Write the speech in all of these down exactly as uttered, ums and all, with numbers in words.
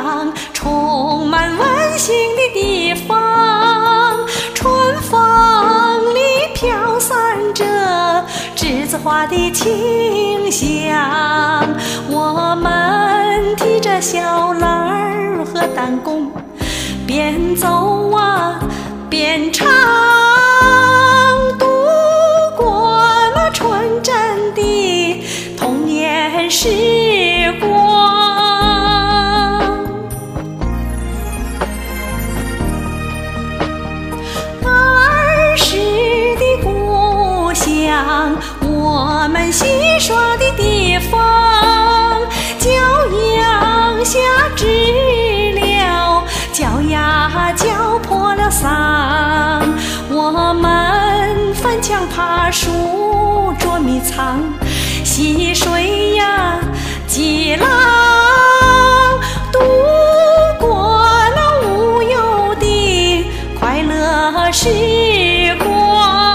乡，充满温馨的地方。春风里飘散着栀子花的清香，我们提着小篮儿和弹弓，边走啊边唱，度过了纯真的童年时光。儿时的故乡，我们戏耍的地方，脚丫下直了脚丫脚破了嗓，我们翻墙爬树捉迷藏，戏水呀激浪，度过了无忧的快乐时光。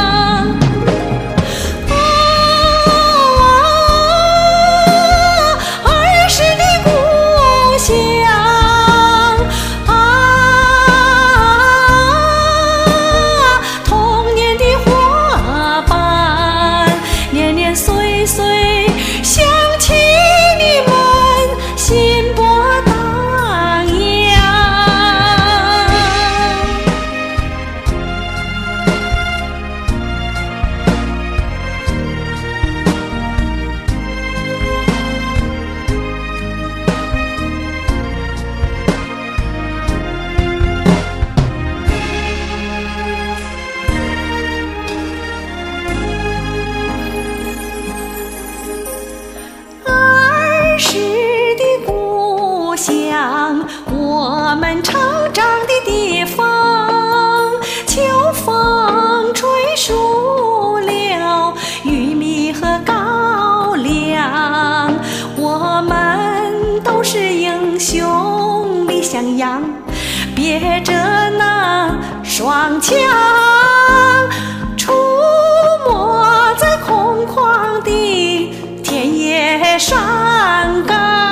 我们成长的地方，秋风吹熟了玉米和高粱，我们都是英雄的向阳，别着那双枪，出没在空旷的田野山岗。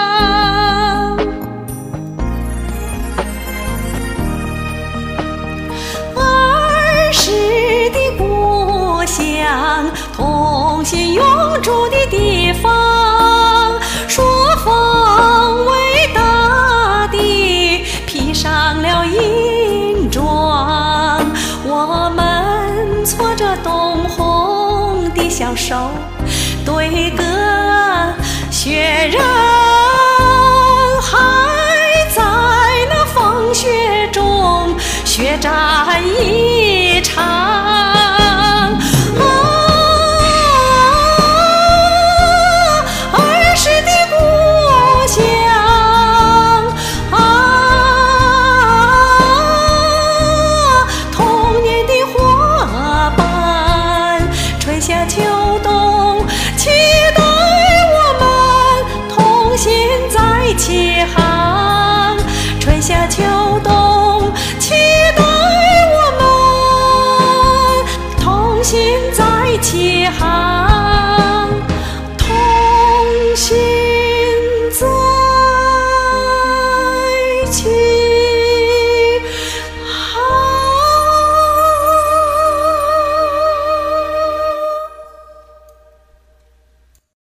同心永驻的地方，说风为大地披上了银装，我们搓着东红的小手，对歌血人还在那风雪中血战一场。起航，春夏秋冬，期待我们同心在起航，同心。